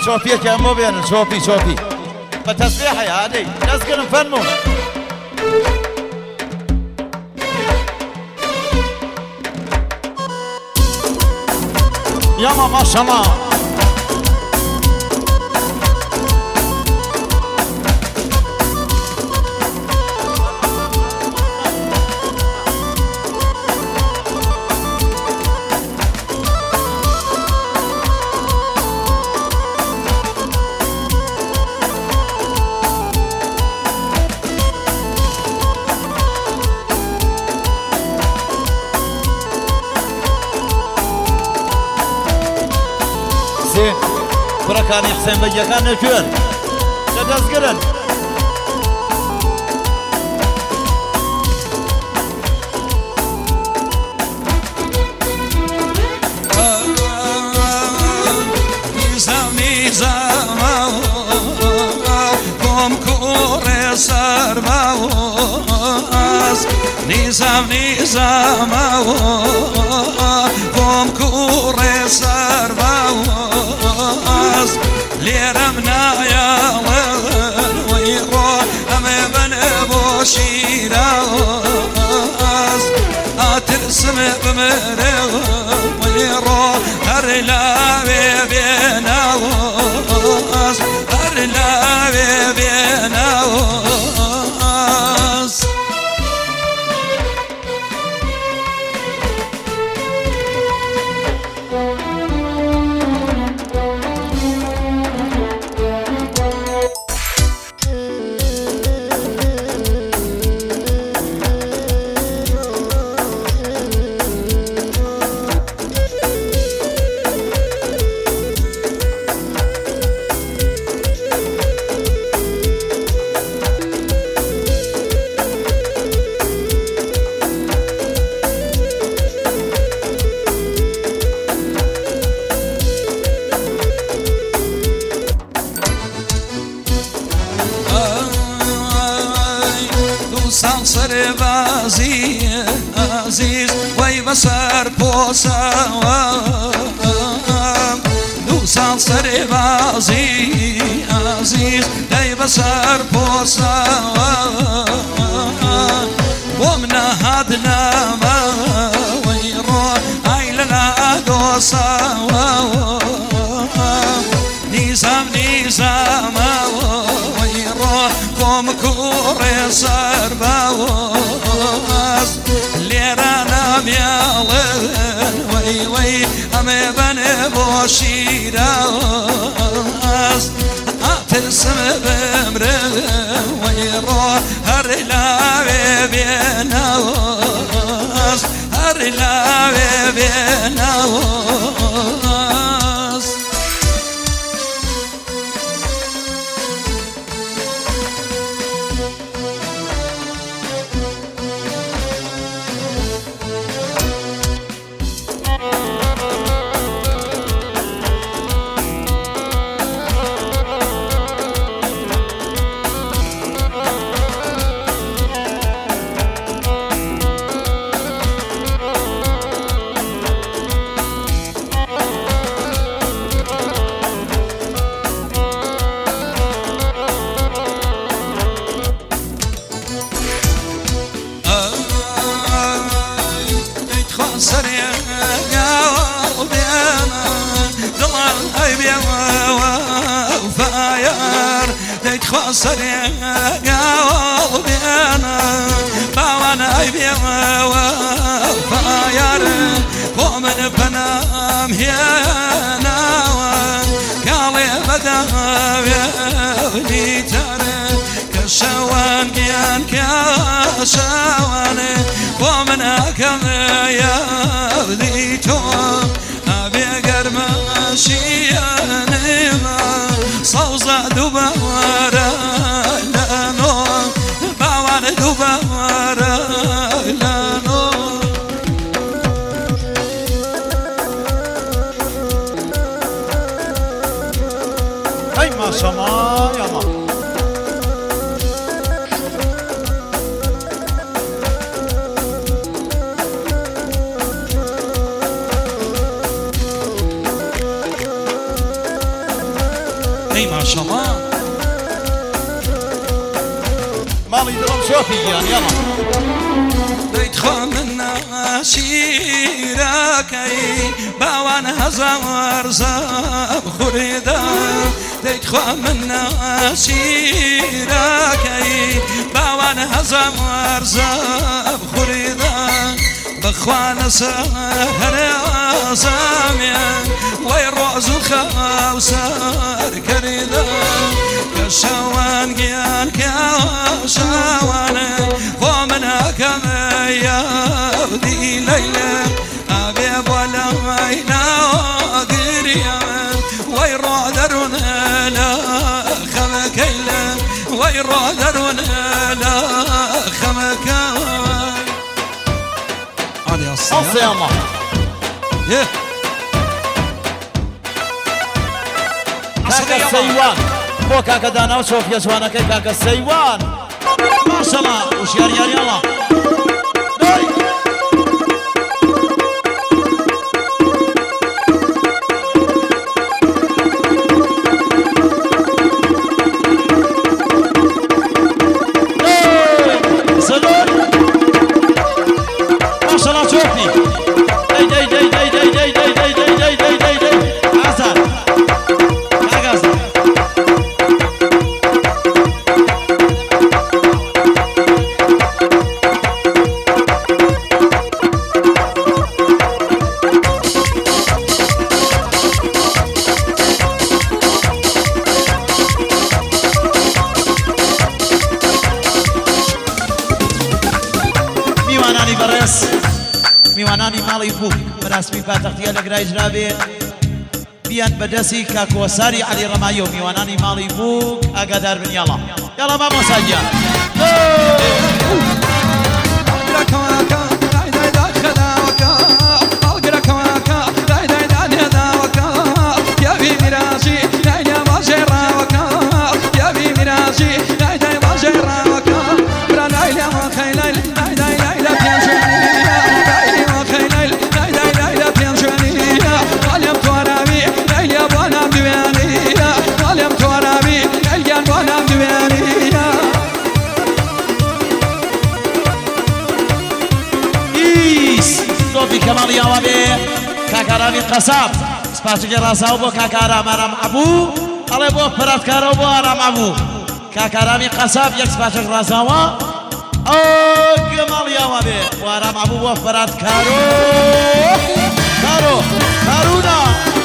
شوفي كان مو بين شوفي فتسبيحي هذه نذكر فنمو ياما ما شاء الله كان حسين بيا كان نجون تدزقرن نظام قوم كوري سرباز نظام قوم كوري سرباز ليرمنا يا ويروح أمي بن بوشيراز أترسم بمرغ ويروح هرلا بيناوز هرلا بيناوز عزيز وي بسر بوسا دوسان سر بازي عزيز وي بسر بوسا ومنا هادنا ما ويروح عيلنا دوسا نظام ويروح قوم كوري سرباز ليرانا ميالن وي أمي بن بوشيراز أترسم بمرغ ويروح هرلا بيناوز هرلا بيناوز خسر قلبي أنا باوانا بيا وفاير ومن بنام هنا قالي بدا بيوني ترى كشوان بيان كشوان ومن أكل يا بديتو أبي قرمشي نما صوزة دبارة لانو باوان دبارة لانو أي ما شاء الله يا الله اي ما شاء الله مالي دڵم شۆفیگیان یاڵا دەیتخوا من ناسیرەکەی باوان هەزار زەب خوڕێدا دەیتخوا من ناسیرەکەی باوان هەزار زەب خوڕێدا بخوا لەسەر ئازامێ وەی ڕۆز و خەوسەر کەریدا کە شەوان گیان کە شەوانە بۆ من ئەکەمە یادی لەیلە ئابێ بۆ لەوەینا گریان وەی ڕۆ دەروونە لە خەمەکەی لە وەی ڕۆ دەروونە لە خەمەکەی ئەڵسێ ئەمە کاکە سەیوان بۆ کاکە دانا و شۆفیە جوانەکەی کاکە سەیوان ماشەڵا وشیاریاریاڵا میوانانی ماڵی بوو بەراسمی پاتەختیە لە گرایژرابێ بیان بەدەستی کاکۆساری عەلی ڕەمایی و میوانانی ماڵی بوو ئاگادار بن یاڵا یاڵا مامۆساگیان کەماڵی یاوا بێ کاکارامی قەساب سپاسێکی ڕازاو بۆ کاکارام ئارام عەبوو ئەڵێ بۆ پەراتکارەوە بۆ ئارام عەبوو کاکارامی قەساب یەک سپاسێک ڕازاوە ئەو کەماڵی یاوا بێ بۆ ئارام عەبوو بۆ پەراتکارۆ کارونا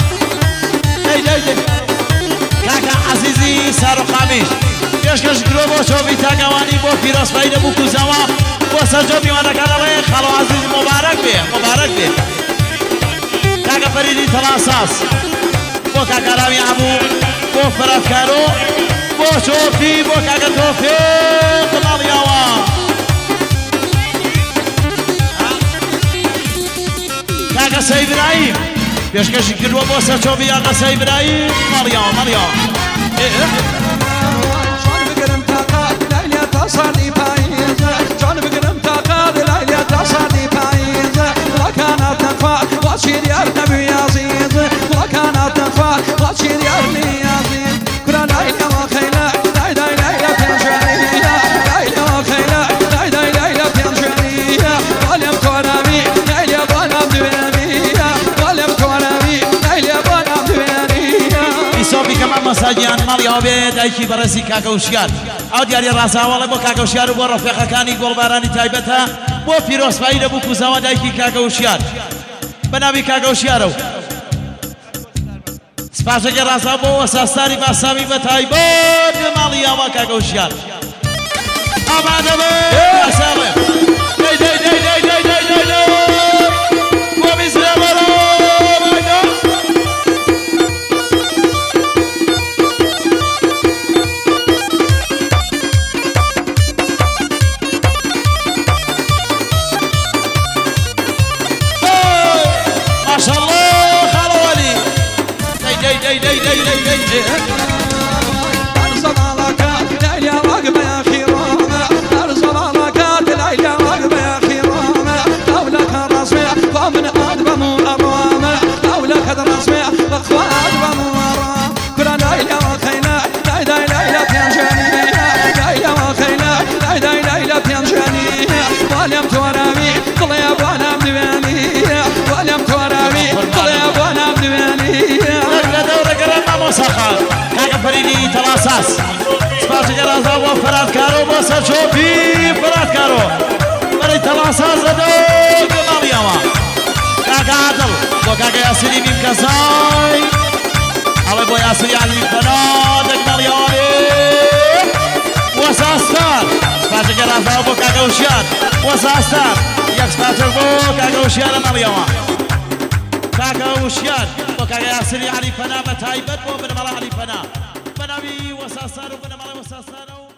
کاکا عەزیزی ساروقامیش پێشکەش درۆ بۆ چۆبی تاگەوانی بۆ پیرۆزبایی دەبوو کوزەوە بۆ سەرجۆ میوانەکان ئەڵێ خاڵۆ عەزیز مبارەک بێ کاکە فەریدی تەڵاساس بۆ کاکارامی عەبوو بۆ فەراتکارۆ بۆ چۆپی بۆ کاکە تۆفێق ماڵیاوە کاکە سەیبراهیم پێشکەشی کردووە بۆ سەرچۆبی ئاقا سەیبراهیم ماڵیاوە تصادي بايزة جون بقرم تقاد ليلة تصادي بايزة وكانت تنفع وشير يا النبي عزيز وكانت تنفع وشير يا النبي عزيز كرا ليلة وخيلة ليلة بينجانية ليلة وخيلة ليلة بينجانية ولم ترامي ليلة بنام دوانية ولم ترامي ليلة بنام دوانية ئیسۆفی کەمان مەساجیان ماڵیەوە بێ دایکی بەڕێزی کاکە وشیار ئەو دیاری ڕازاوەڵێ بۆ کاکە وشیار و بۆ ڕەفیقەکانی گۆڵبارانی تایبەتە بۆ پیرۆزبایی دەبوو کوزەوە دایکی کاکە وشیار بەناوی کاکە وشیارە و سپاسێکی ڕازاو بۆ وەساستانی باسامی بە تایبەت ماڵی یاوا کاکە وشیار ئامادە بێ باساوێ بۆ میزرە بەرە أرزم على كات ليلى وقبة يا خيرامة تەلاساس سپاسێکی ڕازا بۆ فەرهادکارۆ بۆ سەرچۆپی فەرهادکارۆ بەرەی تەلاساس دەدۆ گەماڵیەوە کاکە عادڵ بۆ کاکە یاسری نیم کەسای ئەڵێ بۆ یاسری عەلی فەنا دەگمەڵیەوە بێ وەساستان سپاسێکی ڕازا بۆ کاکە وشیان وەساستان یەک سپاسێک بۆ کاکە وشیانە مەڵیەوە کاکە وشیان بۆ کاکە یاسری عەلی فەنا بە تایبەت بۆ بنەمەڵە عەلی فەنا بەناوی وەساستان و بنەمەڵە وەساستانە و